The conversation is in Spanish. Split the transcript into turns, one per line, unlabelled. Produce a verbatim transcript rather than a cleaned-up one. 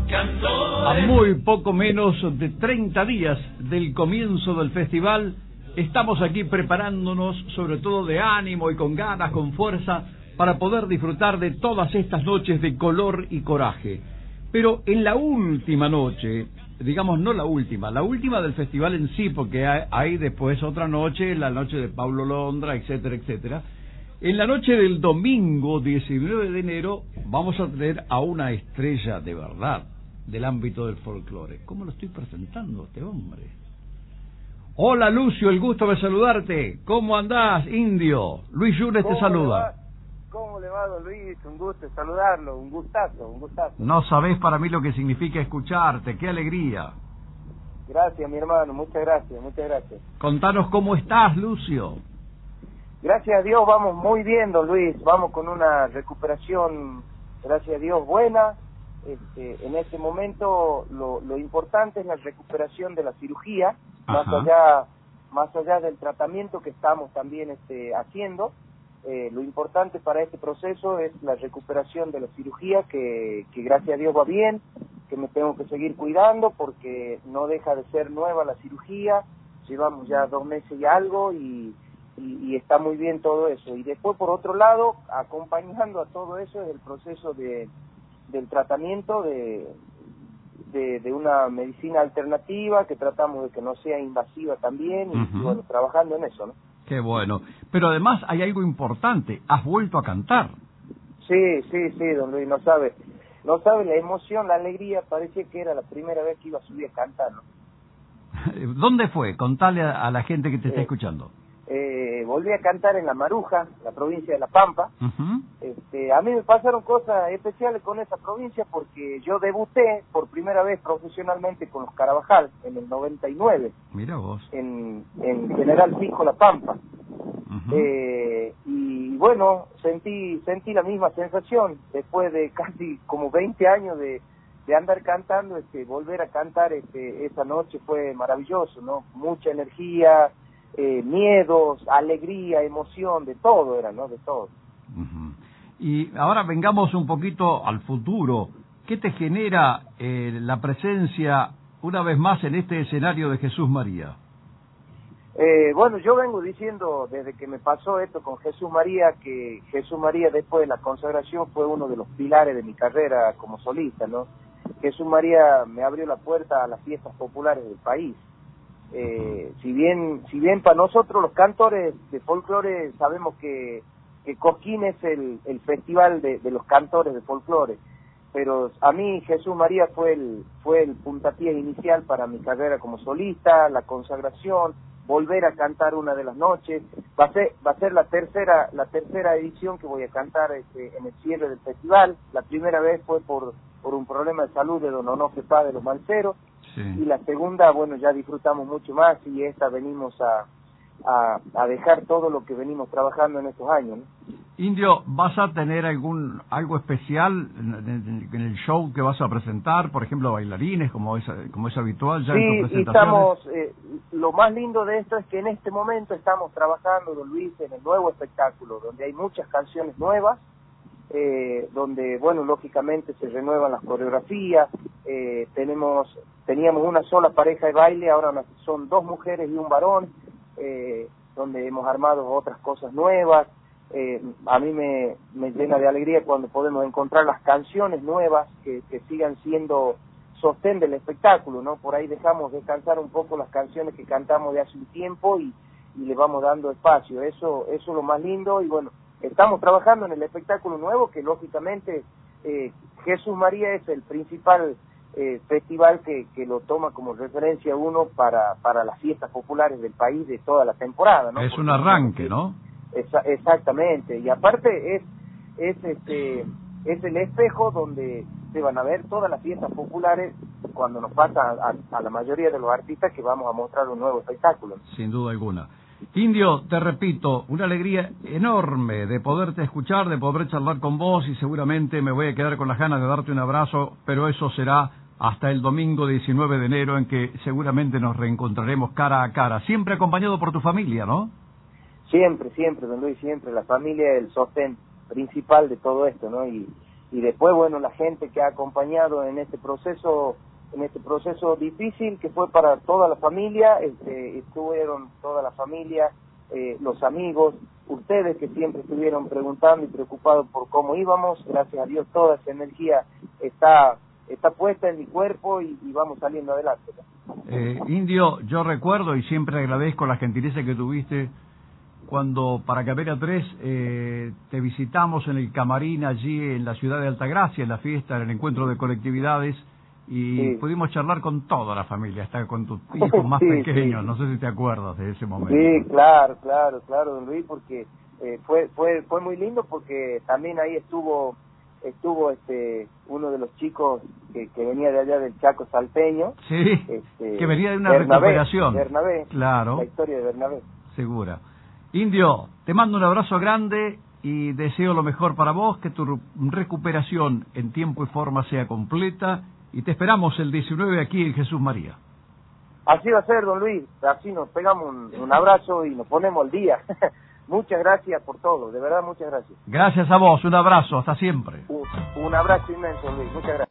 A muy poco menos de treinta días del comienzo del festival, estamos aquí preparándonos, sobre todo de ánimo y con ganas, con fuerza, para poder disfrutar de todas estas noches de color y coraje. Pero en la última noche, digamos no la última, la última del festival en sí, porque hay, hay después otra noche, la noche de Paulo Londra, etcétera, etcétera. En la noche del domingo diecinueve de enero vamos a tener a una estrella de verdad del ámbito del folclore. ¿Cómo lo estoy presentando a este hombre? Hola Lucio, el gusto de saludarte. ¿Cómo andás, indio? Luis Yunes te saluda.
¿Cómo le va, don Luis? Un gusto saludarlo, un gustazo, un gustazo.
No sabés para mí lo que significa escucharte, qué alegría.
Gracias, mi hermano, muchas gracias, muchas gracias.
Contanos cómo estás, Lucio.
Gracias a Dios vamos muy bien, don Luis, vamos con una recuperación, gracias a Dios, buena. Este, en este momento lo, lo importante es la recuperación de la cirugía, más allá, más allá del tratamiento que estamos también este, haciendo. Eh, lo importante para este proceso es la recuperación de la cirugía, que, que gracias a Dios va bien, que me tengo que seguir cuidando porque no deja de ser nueva la cirugía, llevamos ya dos meses y algo y, y, y está muy bien todo eso. Y después, por otro lado, acompañando a todo eso es el proceso de del tratamiento de, de de una medicina alternativa que tratamos de que no sea invasiva también y, uh-huh. y bueno, trabajando en eso, ¿no?
Qué bueno. Pero además hay algo importante, has vuelto a cantar.
Sí, sí, sí, don Luis, no sabe, no sabe la emoción, la alegría, parecía que era la primera vez que iba a subir a cantar, ¿no?
¿Dónde fue? Contale a, a la gente que te eh, está escuchando.
Eh, volví a cantar en La Maruja, la provincia de La Pampa. Uh-huh. este, a mí me pasaron cosas especiales con esa provincia porque yo debuté por primera vez profesionalmente con los Carabajal en el noventa y nueve.
Mira vos.
En, en General Pico, La Pampa. Uh-huh. eh, y bueno, sentí sentí la misma sensación después de casi como veinte años de, de andar cantando. Este, volver a cantar este, esa noche fue maravilloso, ¿no? Mucha energía. Eh, miedos, alegría, emoción, de todo era, ¿no? De todo.
Uh-huh. Y ahora vengamos un poquito al futuro. ¿Qué te genera eh, la presencia una vez más en este escenario de Jesús María?
Eh, bueno, yo vengo diciendo desde que me pasó esto con Jesús María que Jesús María después de la consagración fue uno de los pilares de mi carrera como solista, ¿no? Jesús María me abrió la puerta a las fiestas populares del país. Eh, si bien si bien para nosotros los cantores de folclore sabemos que, que Cosquín es el, el festival de, de los cantores de folclore, pero a mí Jesús María fue el fue el puntapié inicial para mi carrera como solista, la consagración, volver a cantar una de las noches. Va a ser va a ser la tercera la tercera edición que voy a cantar este, en el cierre del festival. La primera vez fue por por un problema de salud de don Onofre Paz de los Manceros. Sí. Y la segunda, bueno, ya disfrutamos mucho más y esta venimos a, a, a dejar todo lo que venimos trabajando en estos años, ¿no?
Indio, ¿vas a tener algún algo especial en, en el show que vas a presentar? Por ejemplo, bailarines, como es, como es habitual ya
sí,
en tus presentaciones.
Sí, estamos, eh, lo más lindo de esto es que en este momento estamos trabajando, don Luis, en el nuevo espectáculo, donde hay muchas canciones nuevas, eh, donde, bueno, lógicamente se renuevan las coreografías, eh, tenemos... Teníamos una sola pareja de baile, ahora son dos mujeres y un varón, eh, donde hemos armado otras cosas nuevas. Eh, a mí me, me llena de alegría cuando podemos encontrar las canciones nuevas que, que sigan siendo sostén del espectáculo, ¿no? Por ahí dejamos descansar un poco las canciones que cantamos de hace un tiempo y, y le vamos dando espacio. Eso, eso es lo más lindo y bueno, estamos trabajando en el espectáculo nuevo que lógicamente eh, Jesús María es el principal Eh, festival que, que lo toma como referencia uno para para las fiestas populares del país de toda la temporada, ¿no?
Es
Porque
un arranque, ¿no?
Esa, exactamente, y aparte es es este es el espejo donde se van a ver todas las fiestas populares cuando nos pasa a, a la mayoría de los artistas que vamos a mostrar un nuevo espectáculo.
Sin duda alguna. Indio, te repito, una alegría enorme de poderte escuchar, de poder charlar con vos y seguramente me voy a quedar con las ganas de darte un abrazo, pero eso será hasta el domingo diecinueve de enero en que seguramente nos reencontraremos cara a cara, siempre acompañado por tu familia, ¿no?
Siempre, siempre, don Luis, siempre. La familia es el sostén principal de todo esto, ¿no? Y, y después, bueno, la gente que ha acompañado en este proceso, en este proceso difícil que fue para toda la familia, este, estuvieron toda la familia, eh, los amigos, ustedes que siempre estuvieron preguntando y preocupados por cómo íbamos. Gracias a Dios toda esa energía está está puesta en mi cuerpo y, y vamos saliendo adelante.
Eh, Indio, yo recuerdo y siempre agradezco la gentileza que tuviste cuando para Cabrera tres eh, te visitamos en el camarín allí en la ciudad de Altagracia, en la fiesta, en el encuentro de colectividades, y sí, pudimos charlar con toda la familia, hasta con tus hijos más sí, pequeños, sí. No sé si te acuerdas de ese momento.
Sí, claro, claro, claro, don Luis, porque eh, fue fue fue muy lindo, porque también ahí estuvo estuvo este uno de los chicos que, que venía de allá del Chaco salteño.
Sí,
este,
que venía de una
Bernabé,
recuperación.
Bernabé,
claro.
La historia de Bernabé.
Segura. Indio, te mando un abrazo grande y deseo lo mejor para vos, que tu recuperación en tiempo y forma sea completa, y te esperamos el diecinueve aquí en Jesús María.
Así va a ser, don Luis, así nos pegamos un, un abrazo y nos ponemos al día. Muchas gracias por todo, de verdad, muchas gracias.
Gracias a vos, un abrazo, hasta siempre.
Un, un abrazo inmenso, Luis, muchas gracias.